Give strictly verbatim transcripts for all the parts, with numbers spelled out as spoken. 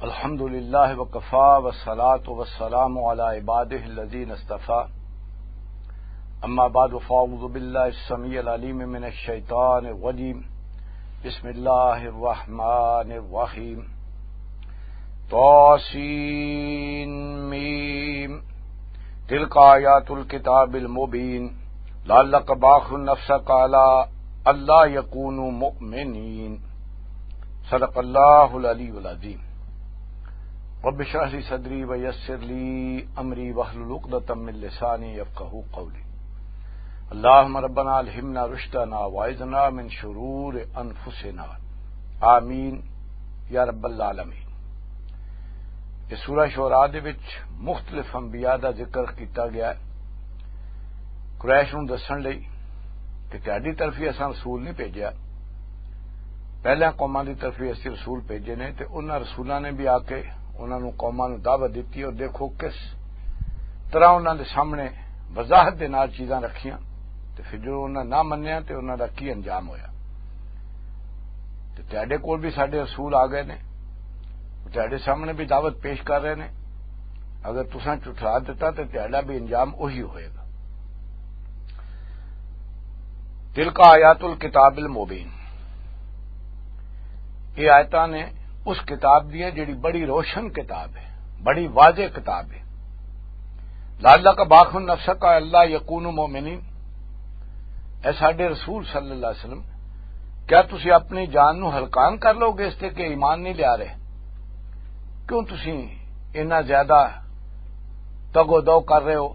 الحمد للہ وکفا والصلاۃ والسلام علی عبادہ الذین اصطفیٰ اما بعد فاعوذ باللہ السمیع العلیم من الشیطان الرجیم بسم اللہ الرحمن الرحیم طاسین میم تلک آیات الکتاب المبین لعلک باخع نفسک علی الا یکونوا مؤمنین صدق اللہ العلی العظیم رب اشرح لی صدری ویسر لی امری واحلل عقدۃ من لسانی یفقہوا قولی اللہم ربنا الہمنا رشدنا واعذنا من شرور انفسنا آمین یا رب العالمین۔ اس سورہ شعراء دے وچ مختلف انبیاء دا ذکر کیتا گیا ہے قریش نوں دسن لئی کہ تہاڈی طرفی اساں رسول نہیں بھیجیا، پہلے قوماں دی طرفی اسی رسول بھیجے نے تے انہاں رسولاں نے بھی آ کے انہاں نوں قوماں نوں دعوت دیتی اور دیکھو کس طرح انہاں دے سامنے وضاحت دے نال چیزاں رکھیاں تے پھر جو انہاں نہ منیا تے انہاں دا کی انجام ہویا۔ تے تہاڈے کول بھی ساڈے رسول آ گئے نے، تہاڈے سامنے بھی دعوت پیش کر رہے نے، اگر تساں جھٹلا دیتا تے تہاڈا بھی انجام وہی ہوئے گا۔ تلک آیات الکتاب المبین، یہ آیتاں نے اس کتاب دی ہے جڑی بڑی روشن کتاب ہے، بڑی واضح کتاب ہے۔ لعلک باخع نفسک الا یکونوا مؤمنین، اے ساڈے رسول صلی اللہ علیہ وسلم کیا تسی اپنی جان نو ہلکان کر لو گے اس تے کہ ایمان نہیں لیا رہے؟ کیوں تسی اتنا زیادہ تگ و دو کر رہے ہو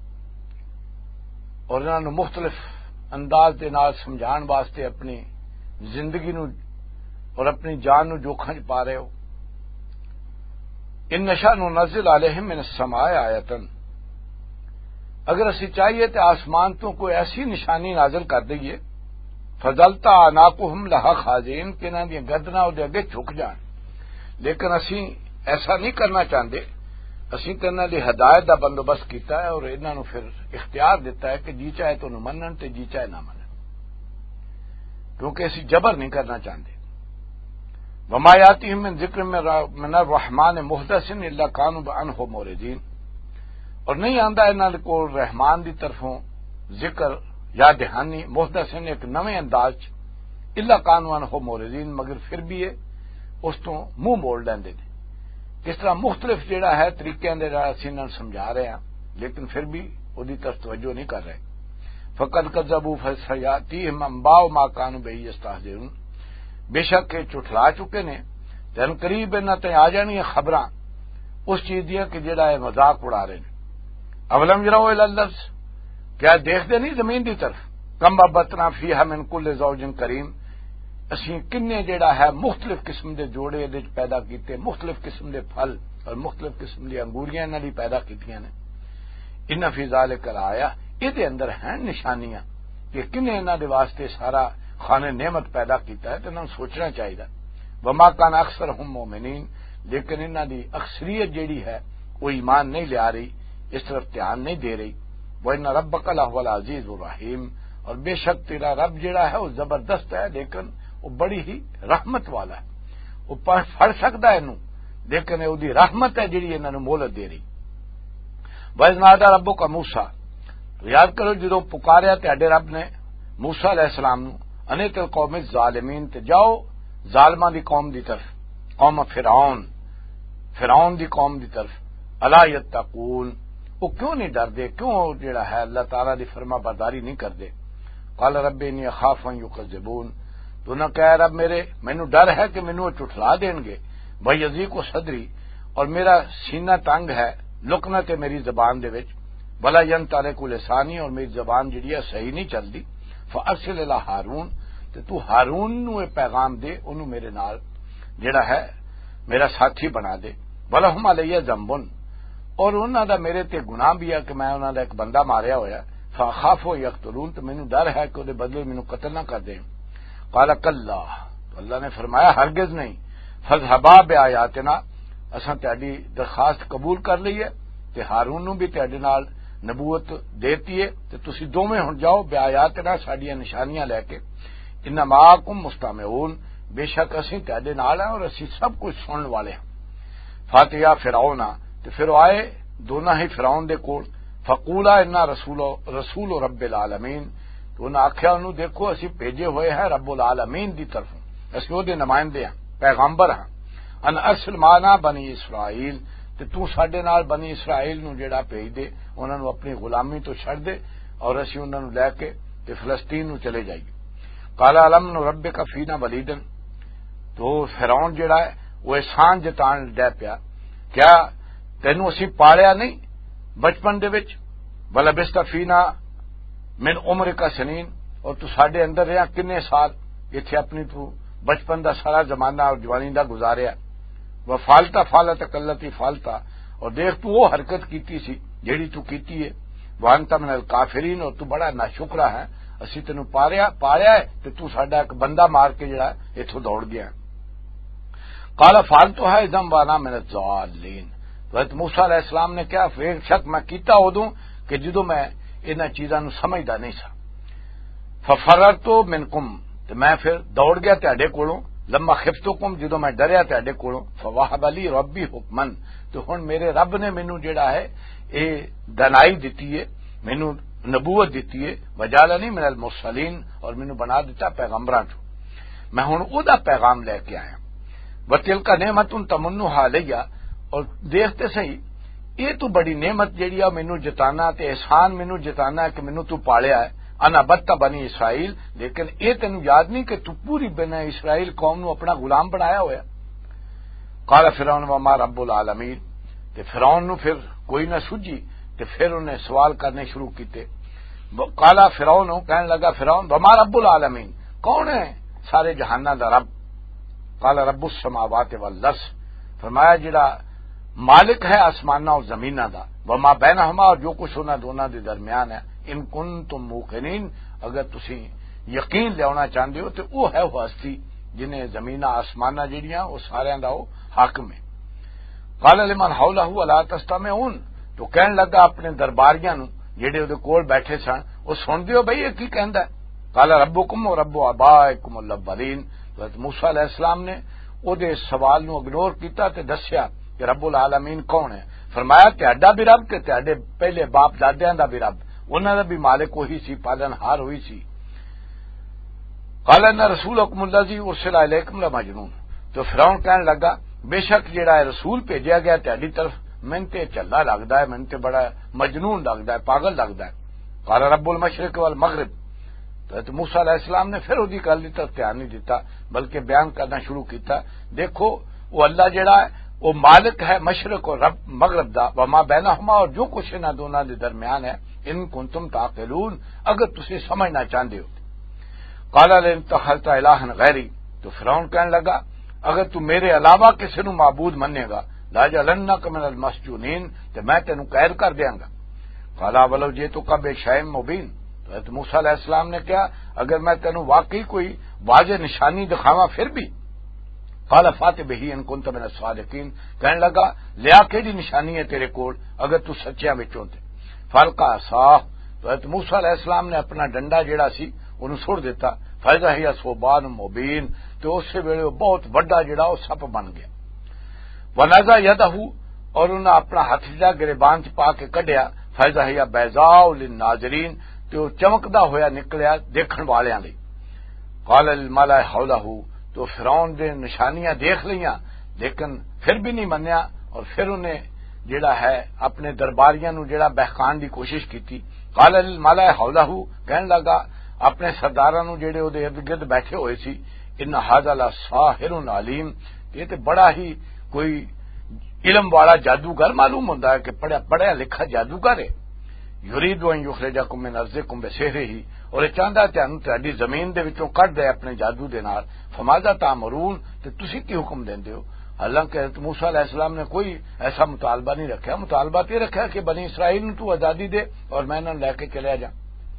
اور انہاں نو مختلف انداز دے نال سمجھان واسطے اپنی زندگی نو اور اپنی جان نو جوکھاں چ پا رہے ہو؟ ان نشاء ننزل علیہم من السماء آیۃ، اگر اسی چاہیے تو آسمان تو کوئی ایسی نشانی نازل کر دئیے فضلتا اعناقہم لہا خاضعین کہ انہاں دی گردناں اودے اگے جھک جان، لیکن اسی ایسا نہیں کرنا چاہتے۔ اسی تے انہاں دی ہدایت دا بندوبست کیتا ہے اور انہاں نو پھر اختیار دیتا ہے کہ جی چاہے تو انہوں منن تے جی چاہے نہ منن، کیونکہ اسی جبر نہیں کرنا چاہتے۔ وما یاتیہم من ذکر من الرحمن محدث الا کانوا عنہ معرضین، اور نہیں آندا انہاں کو رحمان دی طرفوں ذکر یا دہانی محدث ایک نویں انداز چ الا کانوا عنہ معرضین، مگر پھر بھی یہ اس تو منہ موڑ لیندے نے۔ کس طرح مختلف جڑا ہے طریقے دے نال اسی انہاں سمجھا رہے ہیں لیکن پھر بھی اودی طرف توجہ نہیں کر رہے۔ فقد کذبوا فسیاتیہم انباء ما کانوا بہ یستہزئون، بے شک یہ چٹلا چکے نے تین قریب انہاں تے آ جانی خبراں اس چیز دیاں کہ جڑا ہے مذاق اڑا رہے ہیں۔ اولم یروا الی الارض، کیا دیکھتے نہیں زمین دی طرف؟ کم بتنا فیہا من کل زوج کریم، اسی کنے جڑا ہے مختلف قسم دے جوڑے دے پیدا کیتے، مختلف قسم دے پھل اور مختلف قسم دی انگوریاں انہاں دی پیدا کیتیاں نے۔ ان فی ذالک لآیہ، یہ دے اندر ہیں نشانیاں کہ کنے انہاں دے واسطے سارا خانے نعمت پیدا کیتا ہے تو انہاں سوچنا چاہیے۔ وما کان اکثرہم مومنین، لیکن انہاں دی اکثریت جیڑی ہے وہ ایمان نہیں لیا رہی، اس طرف دھیان نہیں دے رہی۔ وَإِنَّ رَبَّكَ لَهُوَ الْعَزِيزُ الرَّحِيمُ، اور بے شک تیرا رب جیڑا ہے وہ زبردست ہے لیکن وہ بڑی ہی رحمت والا ہے، وہ پڑھ سکتا ہے انہوں لیکن وہ دی رحمت ہے جیڑی انہاں نوں مہلت دے رہی۔ وَإِذْ نَادَىٰ رَبُّكَ مُوسَىٰ، یاد کرو جدوں پکاریا تہاڈے رب نے موسیٰ علیہ السلام نوں، انے تل قوم الظالمین، تے جاؤ ظالماں دی قوم دی طرف، قوم فرعون، فرعون دی قوم دی طرف۔ الا یتقون، وہ کیوں نہیں ڈردے، کیوں جڑا ہے اللہ تعالیٰ دی فرما برداری نہیں کردے؟ قال رب انی اخاف ان یکذبون، تو نہ کہہ رب میرے مینوں ڈر ہے کہ مینوں وہ چٹلا دین گے۔ ویضیق صدری، اور میرا سینہ تنگ ہے، لکنت ہے میری زبان دے وچ۔ ولا ینطلق لسانی، اور میری زبان جڑی ہے صحیح نہیں چلدی۔ فارسل الی ہارون، تے تو ہارون نو یہ پیغام دے، انہوں میرے نال جڑا ہے میرا ساتھی بنا دے۔ ولہم علی ذنب، اور انہاں دا میرے تے گناہ بھی ہے کہ میں انہاں دا ایک بندہ ماریا ہویا۔ فاخاف یقتلون، تو مینوں ڈر ہے کہ وہ بدلے مینوں قتل نہ کر دیں۔ قال کلا، تو اللہ نے فرمایا ہرگز نہیں۔ فاذهبا بآیاتنا، اساں تہاڈی درخواست قبول کر لئی ہے تے ہارون نوں بھی تہاڈے نال نبوت دیتی ہے، تے تسی دوویں ہن جاؤ بآیاتنا، ساڈیاں نشانیاں لے کے۔ ان معکم مستمعون، بے شک اسی تہاڈے نال ہیں اور اسی سب کچھ سنن والے ہیں۔ فاتیا فرعون تے پھر آئے دونوں ہی فرعون دے کول فقولا انا رسول رسول رب العالمین تو انہاں آخیا انہوں دیکھو اسی بھیجے ہوئے ہیں رب العالمین دی طرف اسی وہ دے نمائندے ہیں پیغمبر ہیں ان ارسل معنا بنی اسرائیل تے تو ساڈے نال بنی اسرائیل نو جڑا بھیج دے انہاں نو اپنی غلامی تو چھڑ دے اور اسی انہاں نو لے کے تے فلسطین نو چلے جائیے قال علم نربک فینا ولیدن تو فرعون جڑا ہے وہ احسان جتان ڈے پیا کیا تینوں اسی پالیا نہیں بچپن دے وچ ولبست فینا من عمر کا سنین اور تو ساڈے اندر رہا کنے سال ایتھے اپنی تو بچپن دا سارا زمانہ اور جوانی دا گزاریا وہ فالتا فالت کلتی فالتا اور دیکھ تو وہ حرکت کیتی سی جیڑی تو کیتی ہے وانتا من الکافرین اور تو بڑا ناشکرا ہے اسی تینوں پالیا پالیا ہے تے تو ساڈا ایک بندہ مار کے جڑا ایتھوں دوڑ گیا ہے قال فالتو ہے ادم وانا من الضالین حضرت موسیٰ علیہ السلام نے کیا بے شک میں کیتا ادوں کہ جدوں میں انہاں چیزاں نو سمجھدا نہیں سا ففررتو منکم تے میں پھر دوڑ گیا تہاڈے کولوں لما خفتکم جدوں میں ڈریا تہاڈے کولوں فوہب لی ربی حکمن تو ہن میرے رب نے مینوں جڑا ہے اے دنائی دتی ہے مینوں نبوت دتی ہے وجالنی من المرسلین اور مینوں بنا دیتا پیغمبراں چوں میں ہن او دا پیغام لے کے آیا وتلک نعمت تمنھا علیہ اور دیکھتے صحیح یہ تو بڑی نعمت جیڑی ہے مینوں جتانا تے احسان مینوں جتانا ہے کہ مینوں تو پالیا ہے انا بت بنی اسرائیل لیکن یہ تینوں یاد نہیں کہ تو پوری بنی اسرائیل قوم نو اپنا غلام بنایا ہوا قال فرعون وما رب العالمین تے فرعون نو پھر کوئی نہ سوجی تے پھر انہیں سوال کرنے شروع کیتے قال فرعون کہنے لگا فرعون وما رب العالمین کون ہے سارے جہاناں دا رب قال رب السماوات والارض فرمایا جڑا مالک ہے آسمانہ اور زمینہ دا وما بینہما اور جو کچھ انہاں دونوں دے درمیان ہے ان کنتم موقنین اگر تسی یقین لیاونا چاہندے ہو تو وہ ہے وہ ہستی جنہیں زمینہ آسمانہ جڑیاں وہ سارے دا وہ حاکم ہے قال لمن حولہ الا تستمعون تو کہن لگا اپنے درباریاں نو جڑے اودے کول بیٹھے سن وہ سن دیو بھئی یہ کی کہندا ہے قال ربکم و رب آبائکم الاولین حضرت موسیٰ علیہ السلام نے او دے سوال نو اگنور کیتا تے دسیا کہ رب العالمین کون ہے فرمایا تہاڈا بھی رب تے تہاڈے پہلے باپ دادیاں دا بھی رب انہاں دا بھی مالک وہی سی پالن ہار ہوئی سی قال ان رسولکم الذی ارسل الیکم لمجنون تو فرعون کہنے لگا بے شک جڑا ہے رسول بھیجا گیا تہاڈی طرف من تے چلا لگدا ہے من تے بڑا مجنون لگدا ہے پاگل لگدا ہے قال رب المشرق والمغرب تو موسیٰ علیہ السلام نے پھر وہی گل کی طرف دھیان نہیں دیتا بلکہ بیان کرنا شروع کیتا دیکھو وہ اللہ جڑا ہے وہ مالک ہے مشرق اور رب مغرب دا وما بینہما اور جو کچھ انہاں دونوں دے درمیان ہے ان کنتم تعقلون اگر تسی سمجھنا چاہتے ہو قال لئن اتخذت الہا غیری تو فرعون کہنے لگا اگر تو میرے علاوہ کسی نو معبود منے گا لاجعلنک من المسجونین تو میں تینوں قید کر دیاں گا قال ولو جئتک بشیء مبین تو موسیٰ علیہ السلام نے کہا اگر میں تینوں واقعی کوئی واضح نشانی دکھاواں پھر بھی قال فاتح بہی ان کنت من الصادقین کہنے لگا لیا کیڑی نشانی ہے تیرے کول اگر تو سچیاں وچوں تے فالقا صاح تو حضرت موسیٰ علیہ السلام نے اپنا ڈنڈا جیڑا سی انہوں سڑ دیتا فیضا ہی صوبان مبین تو اس سے ویلے بہت بڑا جڑا وہ سپ بن گیا ونزا یدہ اور انہوں اپنا ہاتھ جا گریبان چ پا کے کڈیا فیضا ہی بیضاء للناظرین تو چمکدا ہویا نکلیا دیکھن والیاں لئی قال الملأ حولہ تو فرعون دے نشانیاں دیکھ لیاں لیکن پھر بھی نہیں منیا اور پھر انہیں جڑا ہے اپنے درباریاں نو جڑا بہکان دی کوشش کیتی قال الملأ حولہ کہن لگا اپنے سرداراں نو جڑے او دے ارد گرد بیٹھے ہوئے سی ان ھذا لساحر علیم یہ تے بڑا ہی کوئی علم والا جادوگر معلوم ہوندا ہے کہ پڑھیا پڑھیا لکھا جادوگر ہے یرید ان یخرجکم من ارضکم بسحرہ اور یہ چاہندا ہے تانوں تہاڈی زمین دے وچوں کڈ دے اپنے جادو دے نال فماذا تامرون تے تسی کی حکم دیندے ہو حالانکہ حضرت موسیٰ علیہ السلام نے کوئی ایسا مطالبہ نہیں رکھا مطالبہ یہ رکھا کہ بنی اسرائیل نو تو آزادی دے اور میں انہاں لے کے چلے جا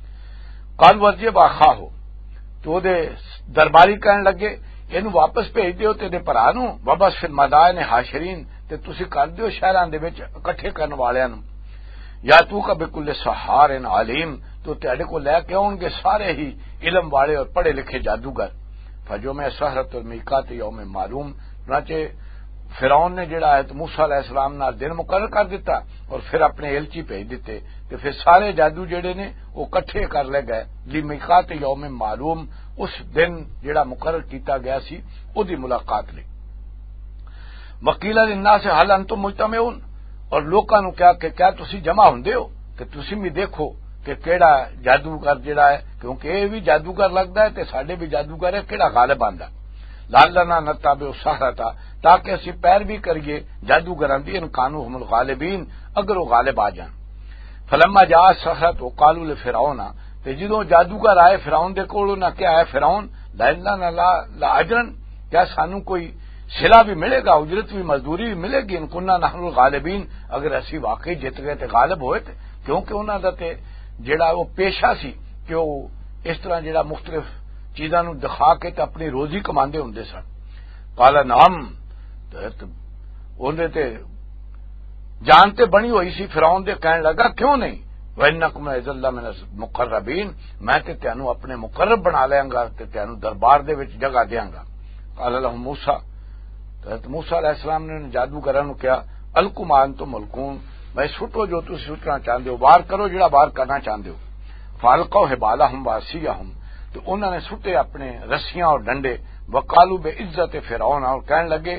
قال وجب اخا ہو تو دے درباری کہنے لگے اینو واپس بھیج دیو تے دے بھرا نو وبس فی المدائن حاشرین تے تسی کر دیو شہراں دے وچ اکٹھے کرن والیاں نو یا تو کا بکل سحار علیم تو تیرے کو لے کے آؤں گے سارے ہی علم والے اور پڑھے لکھے جادوگر فجو میں سحرت المیقات یوم معلوم چنانچہ فرعون نے جڑا ہے تو موسیٰ علیہ السلام نال دن مقرر کر دیتا اور پھر اپنے ایلچی بھیج دیتے تو پھر سارے جادو جڑے نے وہ کٹھے کر لے گئے لمیقات یوم معلوم، اس دن جڑا مقرر کیتا گیا سی او دی ملاقات لئی۔ وقیل للناس هل انتم مجتمعون، اور لوکاں نو کیا کہ کیا تسی جمع ہوندے ہو کہ تسی بھی دیکھو کہ کیڑا جادوگر جڑا ہے، کیونکہ یہ بھی جادوگر لگتا ہے تے ساڈے بھی جادوگر ہے، کیڑا غالب آندا لعلنا نتبع السحرۃ، تاکہ اسی پیروی کریے جادوگراں دی، ان کانوا هم الغالبین، اگر وہ غالب آ جان۔ فلما جاء السحرۃ قالوا لفرعون، تے جدوں جادوگر آئے فرعون دے کول، نہ کیا ہے فرعون لعلنا لاجرا، کیا سانو کوئی صلہ بھی ملے گا، اجرت بھی، مزدوری بھی ملے گی، ان کننا نحن الغالبین، اگر اسی واقعی جت گئے تے غالب ہوئے تے، کیونکہ انہاں دا تے جڑا وہ پیشہ سی کہ وہ اس طرح جڑا مختلف چیزاں نو دکھا کے تے اپنی روزی کماندے ہوندے سن۔ قال نعم، اوندے تے جان تے بنی ہوئی سی، فرعون دے کہنے لگا کیوں نہیں، وَإِنَّكُمْ لَإِذًا لَّمِنَ الْمُقَرَّبِينَ، میں تے تینوں اپنے مقرب بنا لیاں گا تے تینوں دربار دے وچ جگہ دیاں گا۔ قال لهم موسیٰ، حضرت موسیٰ علیہ السلام نے جادوگراں نو کہا القوا ما انتم ملقون، بھائی سٹو جو تسی سٹنا چاہندے ہو، وار کرو جڑا وار کرنا چاہندے ہو۔ فالقوا حبالهم وعصیهم، تو انہوں نے سٹے اپنے رسیاں اور ڈنڈے، وقالوا بعزت فرعون، اور کہنے لگے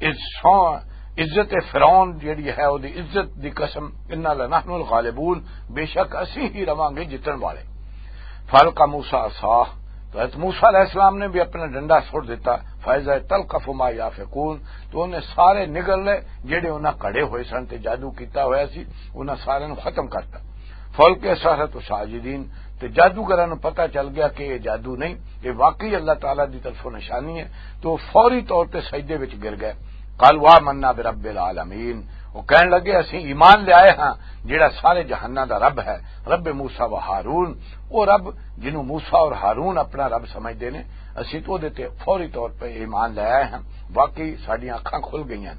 عزت فرعون جیڑی ہے او دی عزت دی قسم، انا لنحن الغالبون، بے شک اسی ہی رواں گے جتن والے۔ فالقى موسیٰ عصاہ، تو حضرت موسیٰ علیہ السلام نے بھی اپنا ڈنڈا چھوڑ دیتا، فاذا تلقف ما یافقون، تو انہیں سارے نگل لے جڑے انہاں کھڑے ہوئے سن تے جادو کیتا ہوا سی، انہاں سارے نو ختم کرتا۔ فلقى السحرۃ ساجدین، تو جادوگراں نو پتہ چل گیا کہ یہ جادو نہیں، یہ واقعی اللہ تعالیٰ دی طرفوں نشانی ہے، تو فوری طور تے سجدے وچ گر گئے۔ قالوا آمنا برب العالمین، وہ کہنے لگے اسی ایمان لے آئے ہاں جڑا سارے جہاناں دا رب ہے، رب موسیٰ و ہارون، وہ رب جنہوں موسیٰ اور ہارون اپنا رب سمجھدے نے، اسی تو دے تے فوری طور پہ ایمان لے آئے ہیں، واقعی ساڈیاں اکھاں کھل گئیاں۔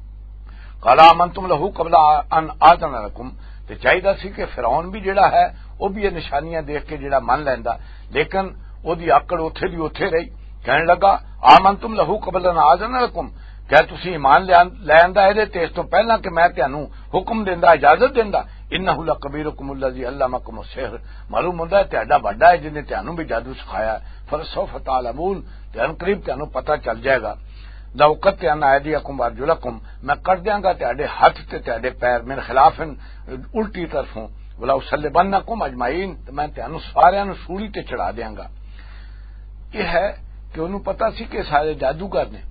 قال آمنتم له قبل ان آذن لكم، تے چاہیدا سی کہ فرعون بھی جڑا ہے وہ بھی یہ نشانیاں دیکھ کے جڑا من لیندا، لیکن او دی آکڑ اوتھے دی اوتھے رہی، کہنے لگا آمنتم له قبل ان آذن لكم، کیا تسی ایمان لے آندا اے تے اس تو پہلا کہ میں تانوں حکم دیندا، اجازت دیندا، انہ لکبیرکم الذی علمکم السحر، معلوم ہوندا ہے تہاڈا بڑا ہے جن نے تانوں بھی جادو سکھایا، فسوف تعلمون، تے ان قریب تانوں پتہ چل جائے گا۔ لو قطعنا ایدیکم وارجلکم، میں کر دیاں گا تہاڈے ہاتھ تے تہاڈے پیر من خلاف الٹی طرفوں، ولو صلبنکم اجمعین، میں تانوں سارے نوں سولی تے چڑھا دیاں گا۔ یہ ہے کہ انہوں پتہ سی کہ سارے جادوگر نے،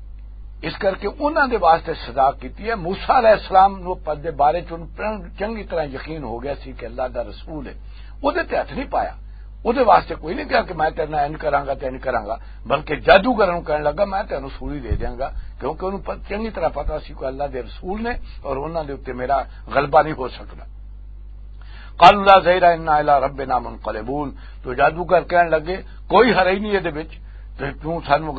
اس کر کے انہوں نے واسطے سزا کیتی ہے۔ موسیٰ علیہ السلام نو پدے بارے چ چنگی طرح یقین ہو گیا سی کہ اللہ دا رسول ہے، وہ دے تے ہاتھ نہیں پایا، وہ دے واسطے کوئی نہیں کہا کہ میں تیرے نال این کراں گا تے این کراں گا، بلکہ جادوگراں نوں کہنے لگا میں تینوں سولی دے دیاں گا، کیونکہ انہوں چنگی طرح پتہ سی کہ اللہ دے رسول نے اور انہاں دے اوتے میرا غلبہ نہیں ہو سکتا۔ قالوا لا ضیر انا الی ربنا منقلبون، تو جادوگر کہنے لگے کوئی ہرائی نہیں دے وچ، تے تو سانوں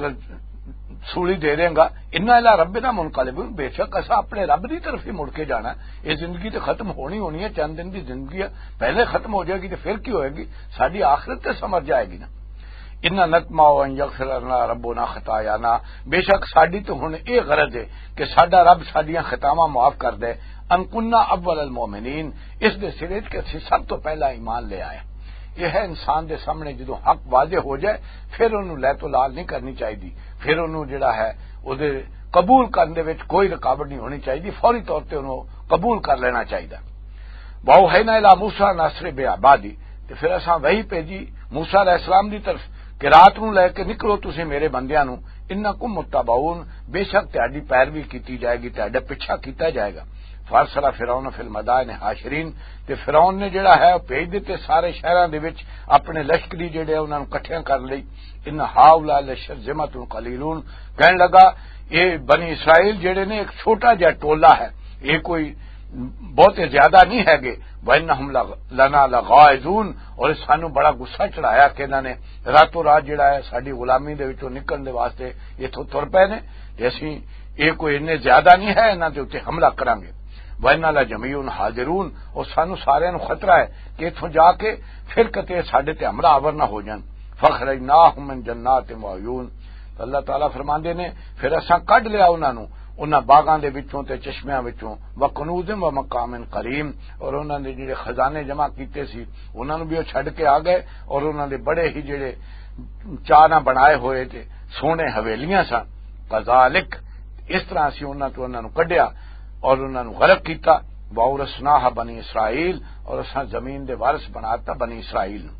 سولی دے دیں گا، انا الی ربنا منقلبون، بے شک اسا اپنے رب دی طرف ہی مڑ کے جانا ہے، یہ زندگی تو ختم ہونی ہونی ہے، چند دن کی زندگی ہے، پہلے ختم ہو جائے گی تو پھر کی ہوئے گی، ساری آخرت تے سمر جائے گی نا۔ انا نطمع ان یغفر لنا ربنا خطایانا، بے شک ساڈی تو ہن یہ غرض ہے کہ ساڈا رب ساڈیاں خطاواں معاف کر دے، ان کننا اول المؤمنین، اس دے سرے کہ اسی سب تو پہلا ایمان لے آئے۔ یہ ہے انسان دے سامنے جدوں حق واضح ہو جائے پھر انہوں لے تو لال نہیں کرنی چاہیے، پھر انہوں جڑا ہے وہ قبول کرنے وچ کوئی رکاوٹ نہیں ہونی چاہیے، فوری طور پہ انہوں قبول کر لینا چاہیے۔ وَأَوْحَيْنَا إِلَىٰ مُوسَىٰ أَنْ أَسْرِ بِعِبَادِي، تو پھر اساں وحی بھیجی موسیٰ علیہ السلام دی طرف کہ رات نو لے کے نکلو تسی میرے بندیاں نو، انکم متبعون، بے شک تہاڈی پیروی کیتی جائے گی، تہاڈا پیچھا کیتا جائے گا۔ فارسل فرعون فی المدائن حاشرین، تے فرعون نے جڑا ہے بھیج دیتے سارے شہراں دے وچ اپنے لشکری جڑے انہاں نوں اکٹھے کر لئی، ان ہاؤلاء لشرذمۃ قلیلون، کہنے لگا یہ بنی اسرائیل جڑے نے ایک چھوٹا جہا ٹولہ ہے، یہ کوئی بہت زیادہ نہیں ہے گے، وَإِنَّهُمْ لَنَا لَغَائِظُونَ، اور سانو بڑا غصہ چڑھایا کہ انہاں نے راتوں رات جڑا ہے ساڈی غلامی دے وچوں نکلن دے واسطے ایتھوں تر پے نے، تے اسی یہ کوئی اتنے زیادہ نہیں ہے، انہاں دے اوتے حملہ کران گے۔ وَإِنَّا لَجَمِيعٌ حَاضِرُونَ، اور سانو سارے نو خطرہ ہے کہ اتھوں جا کے پھر کتے ساڈے تے حملہ آور نہ ہو جان۔ فَأَخْرَجْنَاهُم مِّن جَنَّاتٍ وَعُيُونٍ، اللہ تعالیٰ فرماندے نے پھر اساں کڈ لیا انہاں نو انہاں باغاں دے وچوں تے چشمیاں وچوں وکنوز و مقام کریم، اور انہاں دے جڑے خزانے جمع کیتے سی انہاں نوں بھی وہ چھڈ کے آ گئے، اور انہاں دے بڑے ہی جڑے چانا بنائے ہوئے تے سونے حویلیاں سن، کذالک اس طرح اسی انہاں تو انہاں نوں کڈیا اور انہاں نوں غرق کیتا، وَأَوْرَثْنَاهَا بنی اسرائیل، اور اساں زمین دے وارث بناتا بنی اسرائیل نوں،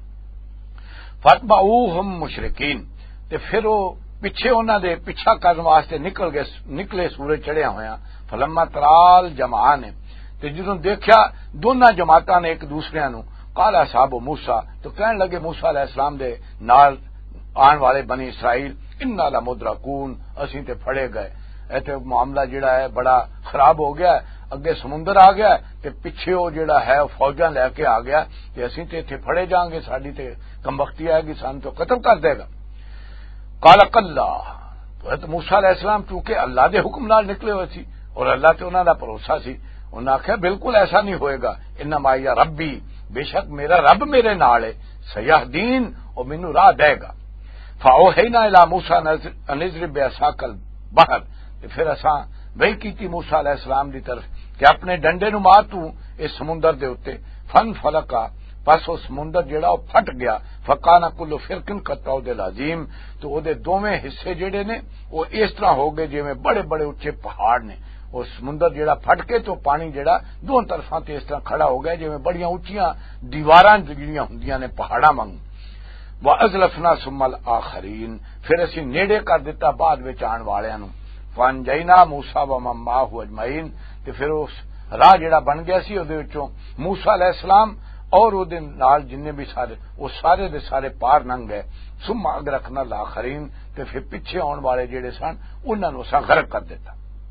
فَاتْبَعُوهُمْ مُشْرِکِینَ، تے پھر وہ پیچھے انہاں دے پیچھا کرن واسطے نکل گئے، نکلے سورج چڑھیا ہویا، فلما ترال جمعان، تے جدوں دیکھیا دونوں جماعتاں نے ایک دوسرے نوں، قال اصحاب موسیٰ، تو کہن لگے موسیٰ علیہ السلام دے نال آن والے بنی اسرائیل، انا لمدرکون، اسی تے پھڑے گئے، ایتھے معاملہ جڑا ہے بڑا خراب ہو گیا، اگے سمندر آ گیا تے پیچھے وہ جڑا ہے فوجاں لے کے آ گیا کہ اسی تے ایتھے پھڑے جاؤں گے، ساڈی تے کمبختی آئے گی، سان تو قتل کر دے گا۔ قال اللہ، تو موسیٰ علیہ السلام چونکہ اللہ دے حکم نال نکلے ہوئے سی اور اللہ تے انہاں دا بھروسہ سی، انہاں نے آخیا بالکل ایسا نہیں ہوئے گا، انما یا ربی، بے شک میرا رب میرے نال ہے، سیہدین، اور مینوں راہ دے گا۔ فاوحینا الی موسیٰ ان اضرب بعصاک البحر، پھر اساں وہی کیتی موسیٰ علیہ السلام دی طرف کہ اپنے ڈنڈے نوں مار تو اس سمندر دے اوتے، فن فلکا، پس وہ سمندر جڑا وہ پھٹ گیا، فکانا کلو فرقن کالطود العظیم، تو وہ دے دوویں حصے جڑے نے وہ اس طرح ہو گئے جویں بڑے بڑے اونچے پہاڑ نے، وہ سمندر جڑا پھٹ کے تو پانی جڑا دو طرفاں تے اس طرح کھڑا ہو گیا جویں بڑیاں اونچیاں دیواراں جڑیاں ہوندیاں نے پہاڑاں وانگ۔ وَأَزْلَفْنَا ثُمَّ الْآخَرِينَ، پھر اسی نیڑے کر دیتا بعد وچ آن والیاں نوں، فَأَنجَيْنَا مُوسَىٰ وَمَن مَّعَهُ أَجْمَعِينَ، تے پھر اس راہ جڑا بن گیا سی اودے وچوں موسیٰ علیہ السلام اور او دے نال جننے بھی سارے وہ سارے دے سارے پار لنگ گئے، ثم اغرقنا الآخرین، تے پھر پیچھے آن والے جڑے سن انہاں نوں اساں غرق کر دیتا۔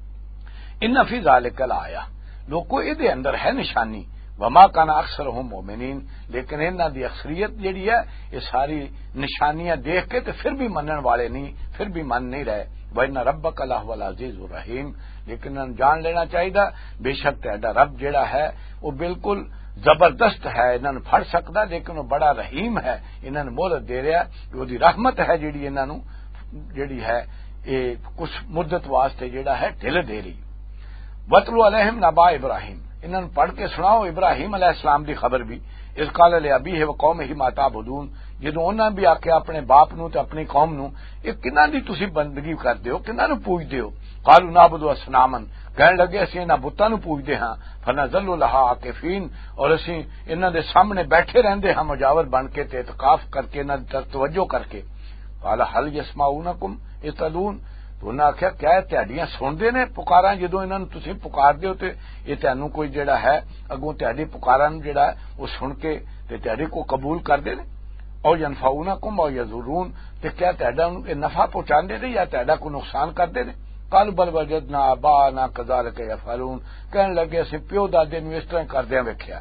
ان فی ذالک لآیہ، لوکو اے دے اندر ہے نشانی، وما کان اکثرهم مومنین، لیکن انہاں دی اکثریت جڑی ہے یہ ساری نشانیاں دیکھ کے تے پھر بھی منن والے نہیں، پھر بھی من نہیں رہے۔ وَإِنَّ رَبَّكَ لَهُوَ الْعَزِيزُ الرَّحِيمُ، لیکن انہاں جان لینا چاہیے بے شک تہاڈا رب جڑا ہے وہ بالکل زبردست ہے، انہاں نوں پھڑ سکدا، لیکن وہ بڑا رحیم ہے، انہاں نوں مہلت دے رہا ہے کہ وہ دی رحمت ہے جڑی انہاں نوں جڑی ہے یہ کچھ مدت واسطے جڑا ہے ڈھل دے رہی۔ وَاتْلُ عَلَيْهِمْ نَبَأَ إِبْرَاهِيمَ، انہاں نوں پڑھ کے سناؤ ابراہیم علیہ السلام دی خبر بھی، اذ قال لأبیہ وقومہ ما تعبدون، جدوں انہاں بھی آکھیا اپنے باپ نوں تے اپنی قوم نوں یہ کنہاں دی تسی بندگی کردے ہو، کنہاں نوں پوجدے ہو؟ قالوا نعبد اصناما، کہنے لگے اسی انہاں بتاں نوں پوجدے ہاں، فنظل لها عاکفین، اور اسی انہاں دے سامنے بیٹھے رہندے ہاں مجاور بن کے تے اعتکاف کر کے انہاں دی طرف توجہ کر کے۔ قال هل يسمعونکم اذ تدعون، تو انہاں آخیا کیا تہاڈیاں سندے نے پکاراں جدوں انہاں نوں تسی پکاردے ہو، تے یہ تانوں کوئی جڑا ہے اگوں تہاڈی پکاراں نوں جڑا ہے وہ سن کے تے تہاڈی کو قبول کردے نے؟ او ینفعونکم او یضرون، تے کیا تہاڈا نفع پہنچاندے نے یا تہاڈا کو نقصان کردے نے؟ قالوا بل وجدنا آباءنا كذلك يفعلون، کہنے لگے اسی پیو دادے نوں اس طرح کردیاں ویکھیا۔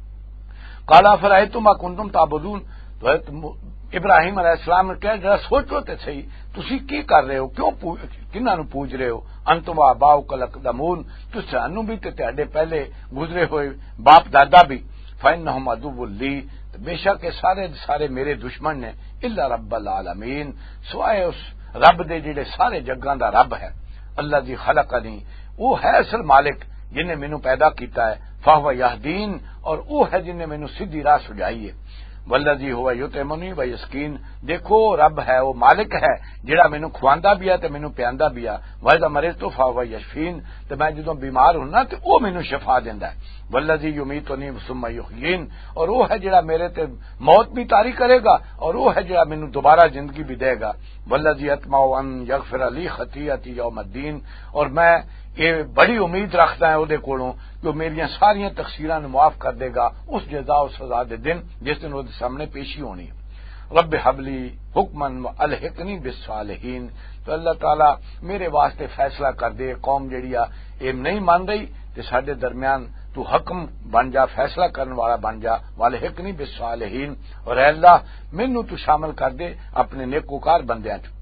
قال افرأيتم ما كنتم تعبدون، تو ابراہیم علیہ السلام نے کہا ذرا سوچو تے صحیح تسی کی کر رہے ہو، کیوں کنہاں نوں پوج رہے ہو؟ انتم آباؤکم الاقدمون، تسانوں بھی تے تہاڈے پہلے گزرے ہوئے باپ دادا بھی، فإنهم عدو لی، بے شک یہ سارے سارے میرے دشمن نے، الا رب العالمین، سوائے اس رب دے جڑے سارے جگاں دا رب ہے، اللہ دی خلقنی، وہ ہے اصل مالک جن نے مینوں پیدا کیتا ہے، فہو یہدین، اور وہ ہے جن نے مینوں سیدھی راہ سجائی ہے، والذی ہوا یطعمنی ویسقین، دیکھو رب ہے وہ مالک ہے جڑا مینوں کھواندا بھی ہے تے مینوں پیاندا بھی ہے، واذا مرضت فہو یشفین، تے میں جدوں بیمار ہوندا تے وہ مینوں شفا دیندا ہے، والذی یمیتنی ثم یحیین، اور وہ ہے جڑا میرے تے موت بھی طاری کرے گا اور وہ ہے جڑا مینوں دوبارہ زندگی بھی دے گا، والذی اطمع ان یغفر لی خطیئتی یوم الدین، اور میں یہ بڑی امید رکھتا ہے وہ کولوں کہ میریاں ساریاں تقصیراں نوں معاف کر دے گا اس جزا و سزا دے دن جس دن وہ سامنے پیشی ہونی ہے۔ رب حبلی حکمن والحقنی بالصالحین، تو اللہ تعالی میرے واسطے فیصلہ کر دے، قوم جڑی آ اے نہیں مان رہی تے ساڈے درمیان تو حکم بن جا، فیصلہ کرنے والا بن جا، والحقنی بالصالحین، اور اے اللہ مینوں تو شامل کر دے اپنے نیکوکار بندیاں چ۔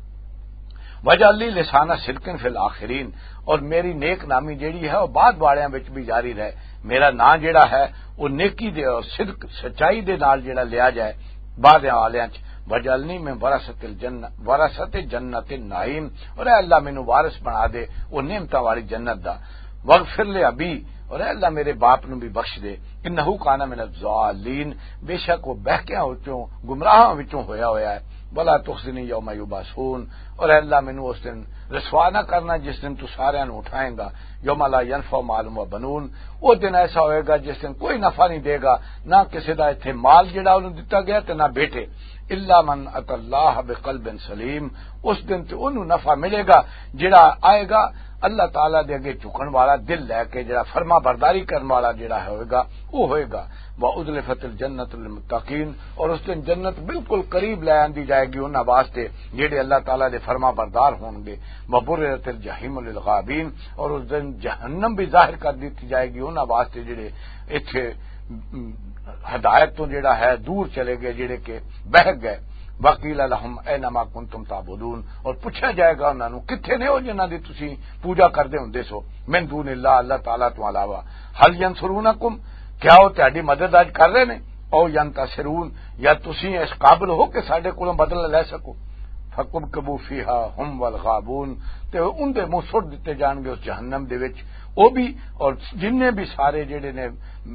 وجعل لی لسان صدق فی الآخرین، اور میری نیک نامی جیڑی ہے وہ بعد والیاں وچ بھی جاری رہے، میرا نام جیڑا ہے وہ نیکی دے اور صدق سچائی دے نال جیڑا لیا جائے بعد والیاں چ۔ وجعلنی میں ورثۃ الجنہ ورثۃ جنت النعیم، اور اے اللہ مینوں وارث بنا دے وہ نعمتاں والی جنت دا، واغفر لے ابی، اور اے اللہ میرے باپ نو بھی بخش دے، انہ کان من الضالین، بے شک وہ بہکیاں وچوں گمراہاں وچوں ہویا ہویا ہے، ولا تخزنی یوم یبعثون، اور اے اللہ مینوں اس دن رسوا نہ کرنا جس دن تو سارے نو اٹھائیں گا، یوم لا ینفع مال و بنون، وہ دن ایسا ہوئے گا جس دن کوئی نفع نہیں دے گا، نہ کسی دا ایتھے مال جڑا انہوں دتا گیا تے نہ بیٹے، الا من اتى اللہ بقلب سلیم، اس دن تے انہوں نفع ملے گا جڑا آئے گا اللہ تعالیٰ دے اگے چکن والا دل لے کے، جڑا فرما برداری کرنے والا جڑا ہوئے گا وہ ہوئے گا، وَأُزْلِفَتِ الْجَنَّةُ لِلْمُتَّقِينَ، اور اس دن جنت بالکل قریب لے آندی جائے گی انہاں واسطے جڑے اللہ تعالیٰ دے فرما بردار ہون گے، وَبُرِّزَتِ الْجَحِيمُ لِلْغَابِينَ، اور اس دن جہنم بھی ظاہر کر دیتی جائے گی انہاں واسطے جڑے ایتھے ہدایت تو جڑا ہے دور چلے گئے، جڑے کہ بہک گئے، وقیل لہم اینما کنتم تعبدون، اور پوچھا جائے گا انہاں نو کتھے نے او جنہاں دی تسی پوجا کردے ہوندے سو، من دون اللہ، اللہ تعالیٰ تو علاوہ، هل ینصرونکم، کیا وہ تہاڈی مدد اج کر رہے نے، او ینتصرون، یا تسی اس قابل ہو کہ ساڈے کولوں بدلہ لے سکو، فکبکبوا فیہا ہم والغابون، تے ان دے منہ سٹ دتے جان گے اس جہنم دے وچ وہ بھی اور جننے بھی سارے جڑے نے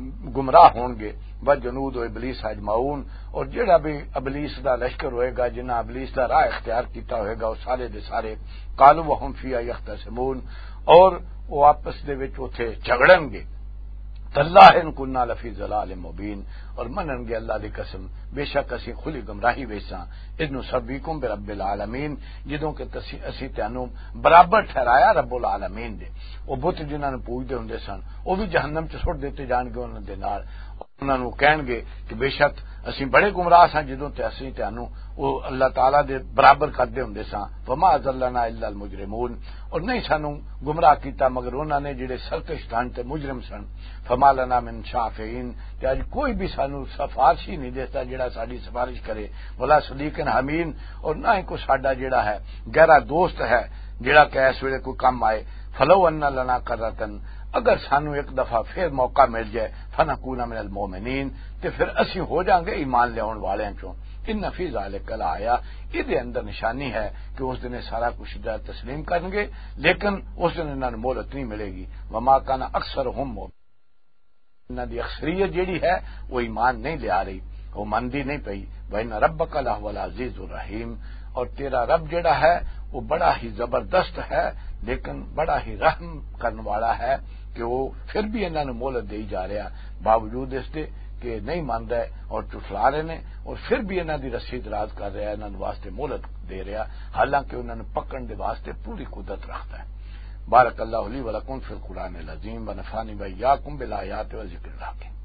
گمراہ ہون گے، وجنود و ابلیس اجمعون، اور جڑا بھی ابلیس دا لشکر ہوئے گا جنہاں ابلیس دا راہ اختیار کیتا ہوئے گا وہ سارے دے سارے، قالوا وهم فیہا یختصمون، اور وہ آپس دے وچ اوتھے جھگڑن گے، تاللہ ان کننا لفی ضلال مبین، اور منن گے اللہ دی قسم بے شک اسی کھلی گمراہی ویساں، اذ نسبیکم برب العالمین، جدوں کہ اسی تانوں برابر ٹھہرایا رب العالمین دے، وہ بت جنہاں نوں پوجدے ہوندے سن وہ بھی جہنم چ سٹ دیتے جان گے انہاں دے نال، انہاں نوں کہن گے کہ بے شک اسی بڑے گمراہ ساں جدوں تے اسی تانوں وہ اللہ تعالیٰ دے برابر کردے ہوندے ساں، وما ضلنا الا المجرمون، اور نہیں سانوں گمراہ کیتا مگر انہاں نے جڑے سرکش تھان تے مجرم سن، فما لنا من شافعین، کہ اج کوئی بھی سانوں سفارش ہی نہیں دیتا جڑا ساڈی سفارش کرے، ولا صدیق حمیم، اور نہ ہی کوئی ساڈا جڑا ہے گہرا دوست ہے جڑا کہ اس ویلے کوئی کم آئے، فلو ان لنا کرتن، اگر سانو ایک دفعہ پھر موقع مل جائے، فنکون من المومنین، تے پھر اسی ہو جائیں گے ایمان لے آن والوں چوں، ان فی ذالک لآیا، یہ اندر نشانی ہے کہ اس دن سارا کچھ تسلیم کریں گے، لیکن اس دن انہوں نے مہلت نہیں ملے گی، وما کان اکثرہم مومنین، انہاں دی اکثریت جیڑی ہے وہ ایمان نہیں لے آ رہی، وہ مندی نہیں پئی، وَإِنَّ رَبَّكَ لَهُوَ الْعَزِيزُ الرَّحِيمُ، اور تیرا رب جڑا ہے وہ بڑا ہی زبردست ہے لیکن بڑا ہی رحم کرنے والا ہے، کہ وہ پھر بھی انہوں نے مہلت دے جا رہا باوجود اس کے کہ نہیں مان رہے اور چٹلا رہے ہیں، اور پھر بھی انہوں دی رسی دراز کر رہا ہے، انہوں نے واسطے مہلت دے رہا، حالانکہ انہوں نے پکڑن دے واسطے پوری قدرت رکھتا ہے۔ بارک اللہ لی ولکم فی القرآن العظیم ونفعنی وإیاکم بالآیات و ذکر الحکیم۔